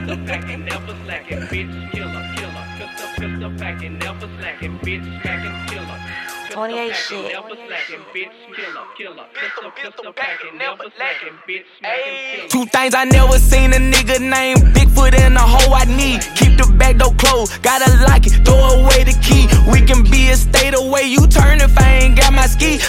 Pistol packing, never slacking, bitch, killer. Pistol packing, never slacking, bitch, packing, killer. 28 shit. Never slacking, bitch, killer. Pistol packing, never slacking, bitch, killer. Two things I never seen a nigga named Bigfoot in a hoe I need. Keep the back door closed, gotta lock it, throw away the key. We can be a state away, you turn if I ain't got my ski.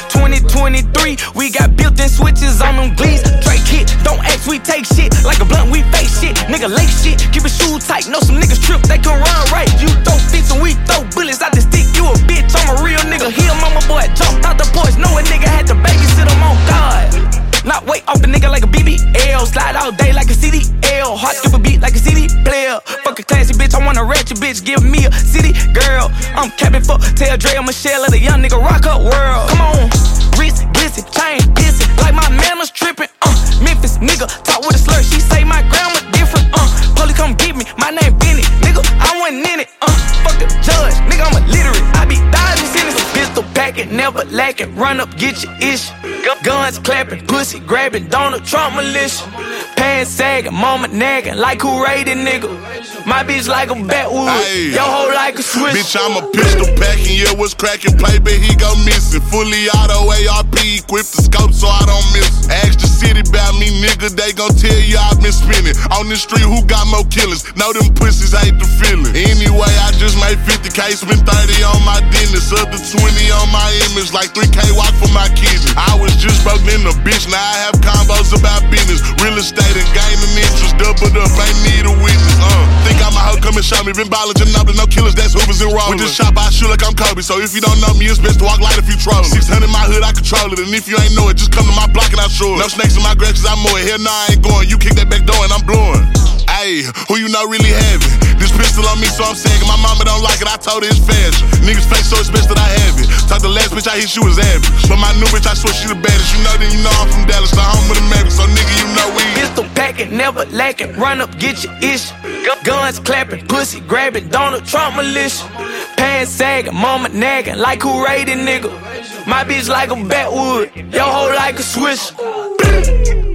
2023, we got built-in switches on them glees. Drake hit, don't ask, we take shit. Like a blunt, we face shit. Nigga lake shit, keep it shoe tight. Know some niggas trip, they can run right. You throw fits and we throw bullets out the stick. You a bitch, I'm a real nigga. He a mama boy, jumped out the porch. Know a nigga had to babysit him on God. Not wait off the nigga like a BBL. Slide all day like a CDL. Heart skip a beat like a CD player. Fuck a classy bitch, I want a ratchet bitch. Give me a city girl. I'm capping for Tell Dre or Michelle of the young nigga rock up world. Come on, wrist glisten, chain glisten, like my manners tripping. Memphis nigga talk with a slur. She say my grandma different. Police come get me, my name Benny, nigga. I wasn't in it. Fuck the judge, nigga. I'm illiterate. I be dodging sentences. Pistol packing, never lacking. Run up, get your issue. Guns clapping, pussy grabbing, Donald Trump militia. Pants sagging, mama nagging, like who raided nigga. My bitch like a backwood, Ay. your hoe like a switch. Bitch, I'm a pistol packing, yeah, what's cracking? Play, but he go missing. Fully auto ARP, equipped the scope so I don't miss. Ask the city about me, nigga, they gon' tell you I've been spinning. On the street, who got more killers? Know them pussies hate the feeling. Anyway, I just made 50K, spent 30 on my dentist. Other 20 on my image, like 3K walk for my kids. I was just broke in a bitch, now I have combos about business. Real estate and gaining interest, doubled up, ain't need a witness. Think I'm a hoe, come and show me. Been ballin' Ginobili, no killers, that's Hoovers and Rollers. With this chop, I shoot like I'm Kobe, so if you don't know me, it's best to walk light if you trollin'. 600 in my hood, I control it, and if you ain't know it, just come to my block and I'll show it. No snakes in my grass, cause I'm more. Hell nah, I ain't going. You kick that back door and I'm blowing. Ayy, who you know really have it? This pistol on me, so I'm sagging. My mama don't like it, I told her it's fashion. Niggas fake, so it's best that I have it. Talk the last bitch I hit, she was average. But my new bitch, I swear she the baddest. You know, then you know I'm from Dallas, so home with the Mavericks. So nigga, you know we Pistol packing, never lacking. Run up, get your issue. Guns clapping, pussy grabbing, Donald Trump militia. Pants sagging, mama nagging, like who raided nigga. My bitch like a backwood, your hoe like a swish.